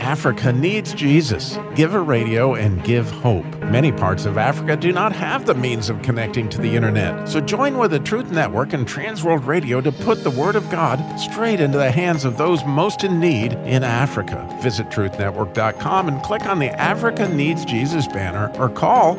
Africa needs Jesus. Give a radio and give hope. Many parts of Africa do not have the means of connecting to the internet. So join with the Truth Network and Transworld Radio to put the Word of God straight into the hands of those most in need in Africa. Visit truthnetwork.com and click on the Africa Needs Jesus banner or call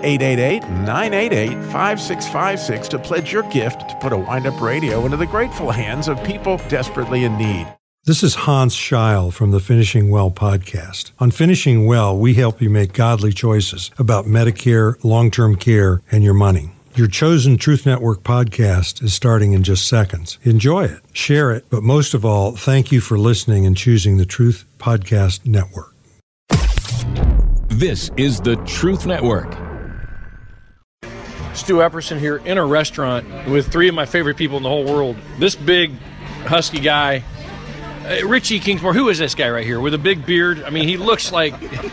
888-988-5656 to pledge your gift to put a wind-up radio into the grateful hands of people desperately in need. This is Hans Scheil from the Finishing Well podcast. On Finishing Well, we help you make godly choices about Medicare, long-term care, and your money. Your chosen Truth Network podcast is starting in just seconds. Enjoy it, share it, but most of all, thank you for listening and choosing the Truth Podcast Network. This is the Truth Network. Stu Epperson here in a restaurant with three of my favorite people in the whole world. This big, husky guy, Richie Kingsmore. Who is this guy right here with a big beard? I mean, he looks like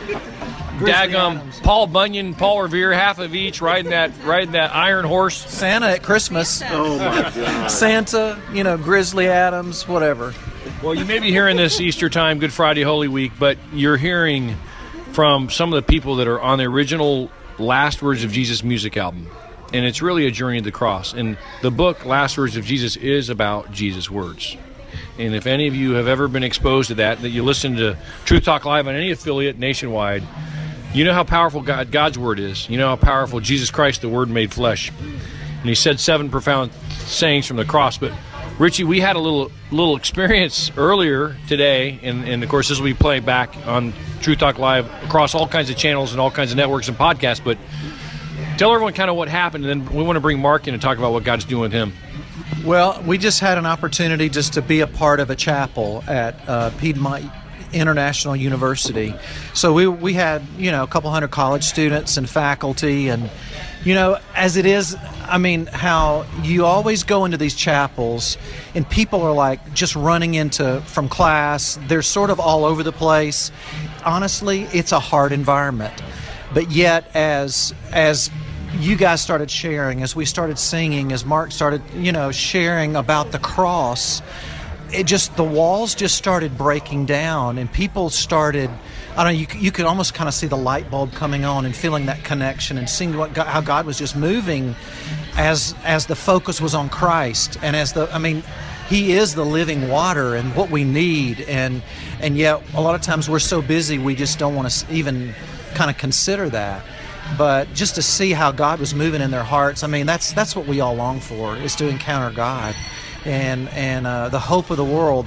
daggum Paul Bunyan, Paul Revere, half of each, riding that iron horse. Santa at Christmas. Oh my God. Santa, Grizzly Adams, whatever. Well, you may be hearing this Easter time, Good Friday, Holy Week, but you're hearing from some of the people that are on the original Last Words of Jesus music album. And it's really a journey to the cross. And the book, Last Words of Jesus, is about Jesus' words. And if any of you have ever been exposed to that you listen to Truth Talk Live on any affiliate nationwide, you know how powerful God's Word is. You know how powerful Jesus Christ, the Word made flesh. And he said 7 profound sayings from the cross. But, Richie, we had a little experience earlier today, and of course this will be played back on Truth Talk Live across all kinds of channels and all kinds of networks and podcasts. But tell everyone kind of what happened, and then we want to bring Mark in and talk about what God's doing with him. Well, we just had an opportunity just to be a part of a chapel at Piedmont International University. So we had, a couple hundred college students and faculty, and, as it is, how you always go into these chapels and people are like just running from class. They're sort of all over the place. Honestly, it's a hard environment. But yet, as you guys started sharing, as we started singing, as Mark started, sharing about the cross, the walls just started breaking down, and people started, you could almost kind of see the light bulb coming on and feeling that connection and seeing how God was just moving as the focus was on Christ, and He is the living water and what we need, and yet a lot of times we're so busy we just don't want to even kind of consider that. But just to see how God was moving in their hearts, that's what we all long for, is to encounter God and the hope of the world,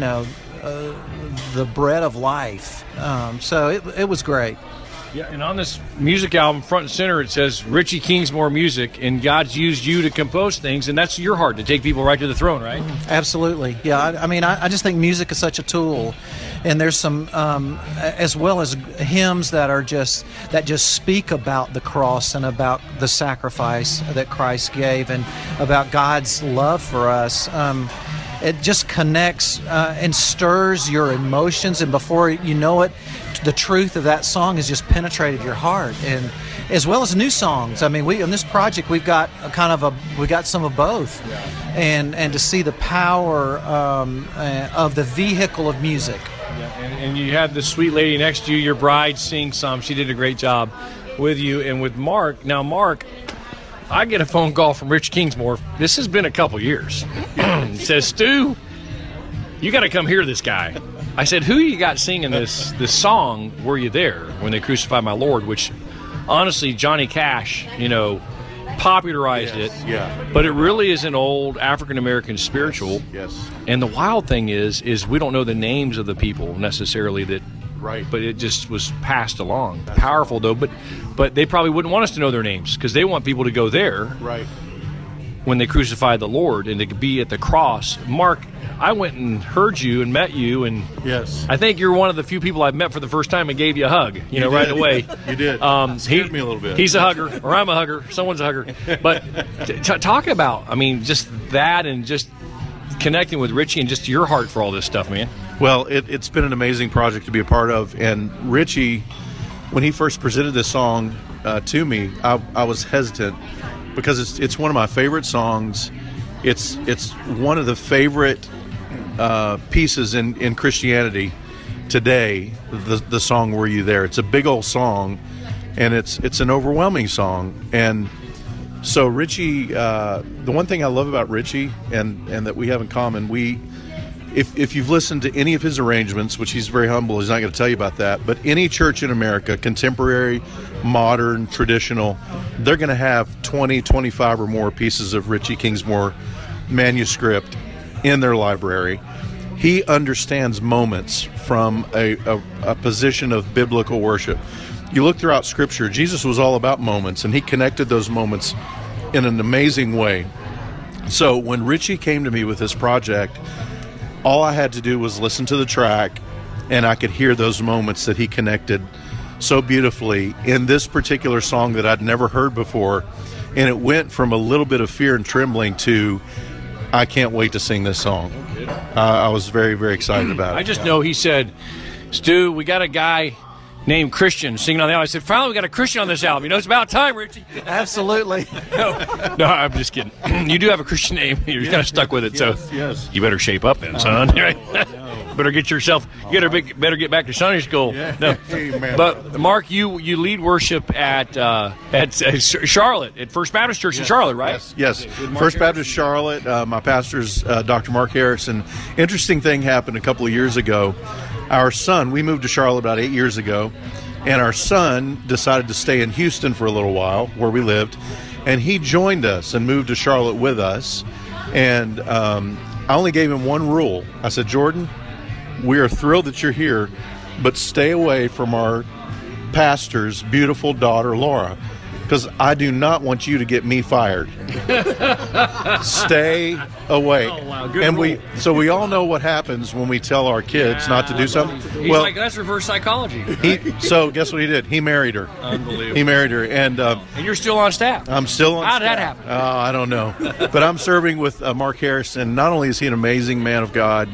the bread of life. So it was great. Yeah, and on this music album, front and center, it says Richie Kingsmore Music, and God's used you to compose things, and that's your heart, to take people right to the throne, right? Absolutely. Yeah, I just think music is such a tool, and there's some, as well as hymns that just speak about the cross and about the sacrifice that Christ gave and about God's love for us. It just connects and stirs your emotions, and before you know it, the truth of that song has just penetrated your heart, and as well as new songs. We in this project we've got we got some of both, and to see the power of the vehicle of music. Yeah, and you had this sweet lady next to you, your bride, sing some. She did a great job with you and with Mark. Now, Mark, I get a phone call from Rich Kingsmore. This has been a couple years. He says, Stu, you got to come hear this guy. I said, who you got singing this song, Were You There, When They Crucified My Lord, which, honestly, Johnny Cash, popularized it. Yeah. But it really is an old African-American spiritual. Yes. And the wild thing is we don't know the names of the people necessarily that. Right. But it just was passed along. That's powerful, though. But they probably wouldn't want us to know their names because they want people to go there. Right. When they crucified the Lord and to be at the cross. Mark, I went and heard you and met you, and yes, I think you're one of the few people I've met for the first time and gave you a hug, right away. You did. Scared me a little bit. He's a hugger, or I'm a hugger. Someone's a hugger. But talk about, just that and just connecting with Richie and just your heart for all this stuff, man. Well, it's been an amazing project to be a part of, and Richie, when he first presented this song to me, I was hesitant because it's one of my favorite songs. It's one of the favorite pieces in Christianity, today the song "Were You There?" It's a big old song, and it's an overwhelming song. And so Richie, the one thing I love about Richie and that we have in common, if you've listened to any of his arrangements, which he's very humble, he's not going to tell you about that, but any church in America, contemporary, modern, traditional, they're going to have 20, 25 or more pieces of Richie Kingsmore manuscript in their library. He understands moments from a position of biblical worship. You look throughout Scripture, Jesus was all about moments, and he connected those moments in an amazing way. So when Richie came to me with this project, all I had to do was listen to the track, and I could hear those moments that he connected so beautifully in this particular song that I'd never heard before. And it went from a little bit of fear and trembling to, I can't wait to sing this song. I was very, very excited about it. I just know he said, Stu, we got a guy named Christian singing on the album. I said, finally we got a Christian on this album. It's about time, Richie. Absolutely. No, I'm just kidding. You do have a Christian name. You're kind of stuck with it, yes. You better shape up then, son. Better get yourself. Better get back to Sunday school. Yeah. No. Amen. But Mark, you lead worship at Charlotte, at First Baptist Church in Charlotte, right? Yes. First Baptist Charlotte. My pastor's Dr. Mark Harrison. Interesting thing happened a couple of years ago. Our son, we moved to Charlotte about 8 years ago, and our son decided to stay in Houston for a little while, where we lived, and he joined us and moved to Charlotte with us. And I only gave him one rule. I said, Jordan, we are thrilled that you're here, but stay away from our pastor's beautiful daughter, Laura, because I do not want you to get me fired. Stay away. Oh, wow. Good and rule. we all know what happens when we tell our kids not to do something. He's like, that's reverse psychology. So guess what he did? He married her. Unbelievable. He married her, and And you're still on staff. I'm still on How did that staff. happen? I don't know. But I'm serving with Mark Harrison. Not only is he an amazing man of God,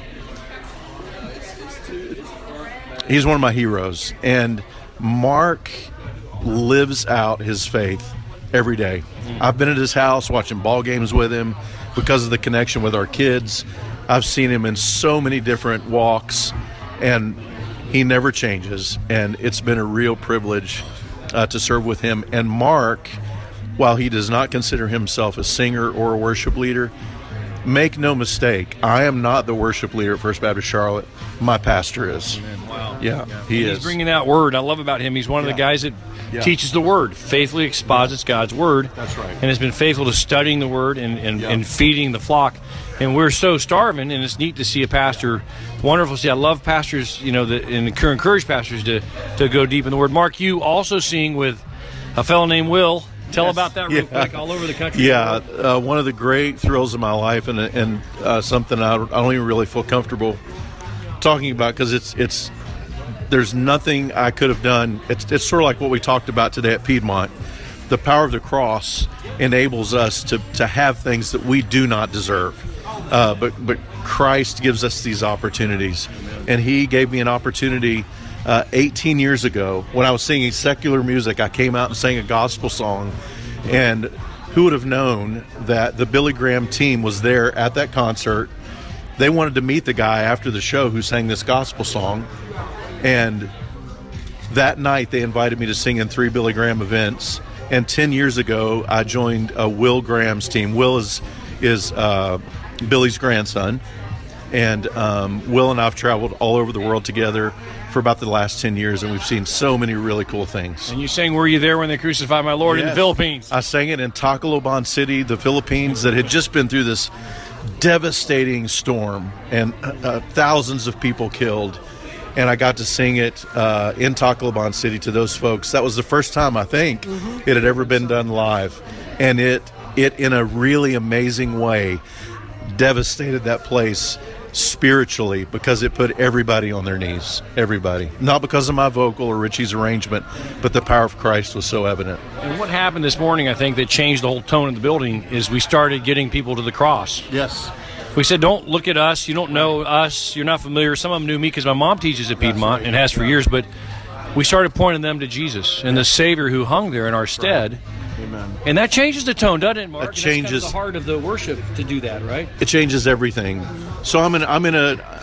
he's one of my heroes. And Mark lives out his faith every day. I've been at his house watching ball games with him because of the connection with our kids. I've seen him in so many different walks, and he never changes. And it's been a real privilege to serve with him. And Mark, while he does not consider himself a singer or a worship leader, make no mistake, I am not the worship leader at First Baptist Charlotte. My pastor is. Wow. Yeah, he is. He's bringing that word. I love about him. He's one of the guys that teaches the word, faithfully exposits God's word. That's right. And has been faithful to studying the word and feeding the flock. And we're so starving, and it's neat to see a pastor. Wonderful to see. I love pastors, and encourage pastors to go deep in the word. Mark, you also sing with a fellow named Will. Tell about that real quick, all over the country. Yeah, one of the great thrills of my life, and something I don't even really feel comfortable talking about, because there's nothing I could have done. It's sort of like what we talked about today at Piedmont. The power of the cross enables us to have things that we do not deserve, but Christ gives us these opportunities, and He gave me an opportunity 18 years ago when I was singing secular music. I came out and sang a gospel song, and who would have known that the Billy Graham team was there at that concert. They wanted to meet the guy after the show who sang this gospel song, and that night they invited me to sing in 3 Billy Graham events. And 10 years ago I joined Will Graham's team. Will is Billy's grandson, and Will and I have traveled all over the world together for about the last 10 years, and we've seen so many really cool things. And you sang "Were You There When They Crucified My Lord" in the Philippines. I sang it in Tacloban City, the Philippines, that had just been through this devastating storm and thousands of people killed. And I got to sing it in Tacloban City to those folks. That was the first time, I think, it had ever been done live. And it in a really amazing way, devastated that place spiritually, because it put everybody on their knees. Everybody. Not because of my vocal or Richie's arrangement, but the power of Christ was so evident. And what happened this morning, I think, that changed the whole tone of the building is we started getting people to the cross. Yes. We said, don't look at us. You don't know us. You're not familiar. Some of them knew me because my mom teaches at Piedmont and has for years. But we started pointing them to Jesus and the Savior who hung there in our stead. Amen. And that changes the tone, doesn't it, Mark? It changes. That's kind of the heart of the worship to do that, right? It changes everything. So I'm in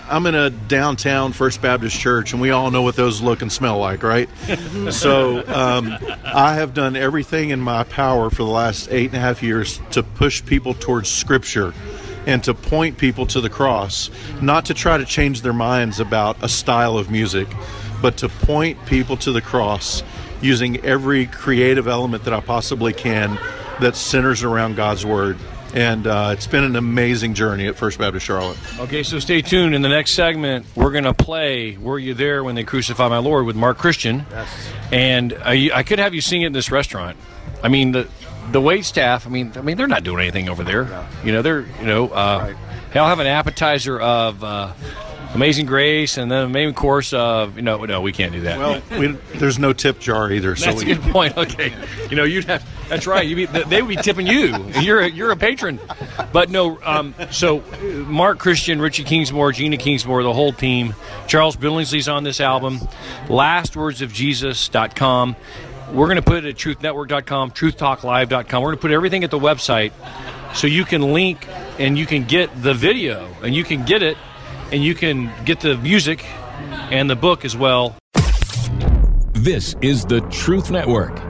I'm in a downtown First Baptist church, and we all know what those look and smell like, right? So I have done everything in my power for the last 8.5 years to push people towards Scripture and to point people to the cross, not to try to change their minds about a style of music, but to point people to the cross using every creative element that I possibly can that centers around God's Word. And it's been an amazing journey at First Baptist Charlotte. Okay, so stay tuned. In the next segment, we're going to play Were You There When They Crucified My Lord with Mark Christian. Yes. And I could have you sing it in this restaurant. I mean, the wait staff, I mean, they're not doing anything over there. No. You know, right. They'll have an appetizer of Amazing Grace, and then the main course of, no, we can't do that. Well, there's no tip jar either. That's a good point. Okay. You'd have, that's right. They would be tipping you. You're a patron. But no, so Mark Christian, Richie Kingsmore, Gina Kingsmore, the whole team. Charles Billingsley's on this album. LastWordsOfJesus.com. We're going to put it at truthnetwork.com, truthtalklive.com. We're going to put everything at the website so you can link and you can get the video and you can get it and you can get the music and the book as well. This is the Truth Network.